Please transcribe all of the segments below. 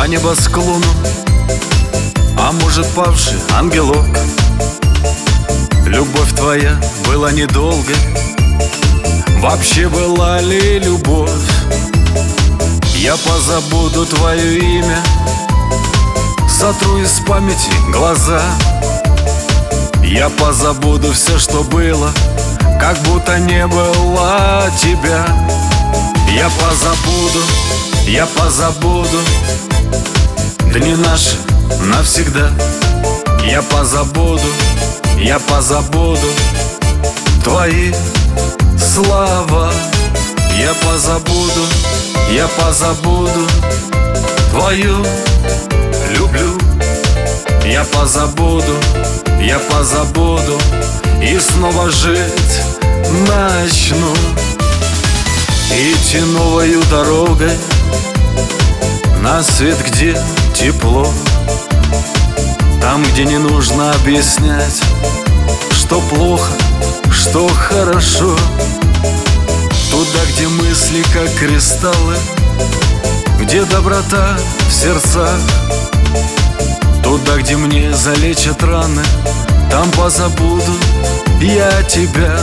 по небосклону, а может, павший ангелок. Любовь твоя была недолгой, вообще была ли любовь? Я позабуду твое имя, сотру из памяти глаза. Я позабуду все, что было, как будто не было тебя. Я позабуду дни наши навсегда. Я позабуду твои слова. Я позабуду твою люблю. Я позабуду и снова жить начну. Идти новою дорогой на свет, где тепло, там, где не нужно объяснять, что плохо, что хорошо. Туда, где мысли как кристаллы, где доброта в сердцах. Туда, где мне залечат раны, там позабуду я тебя.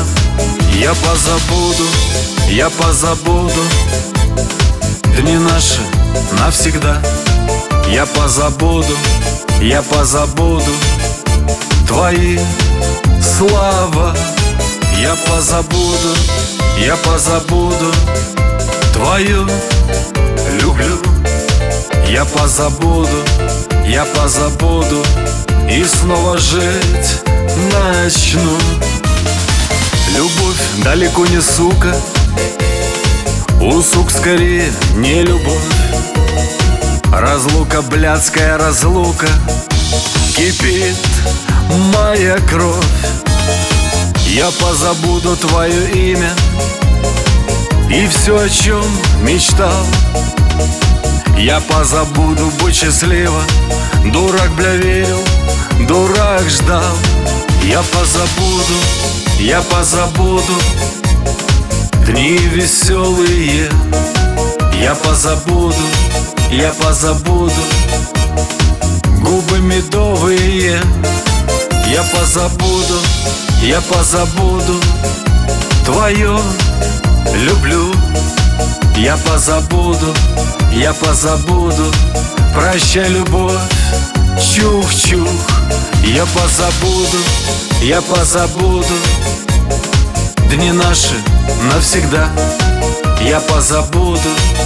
Я позабуду дни наши навсегда. Я позабуду твои слова. Я позабуду твою люблю. Я позабуду и снова жить начну. Любовь далеко не сука, сук скорее не любовь. Разлука, блядская разлука, кипит моя кровь. Я позабуду твое имя и все, о чем мечтал. Я позабуду быть счастливо, дурак, бля, верил, дурак ждал. Я позабуду дни веселые. Я позабуду губы медовые. Я позабуду твое люблю. Я позабуду, прощай, любовь, чух-чух. Я позабуду дни наши навсегда. Я позабуду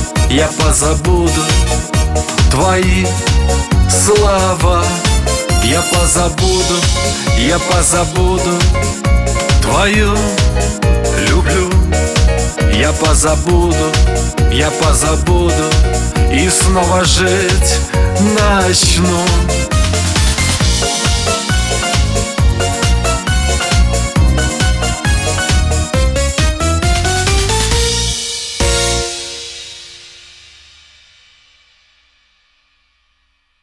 твои слова. Я позабуду твою люблю. Я позабуду и снова жить начну.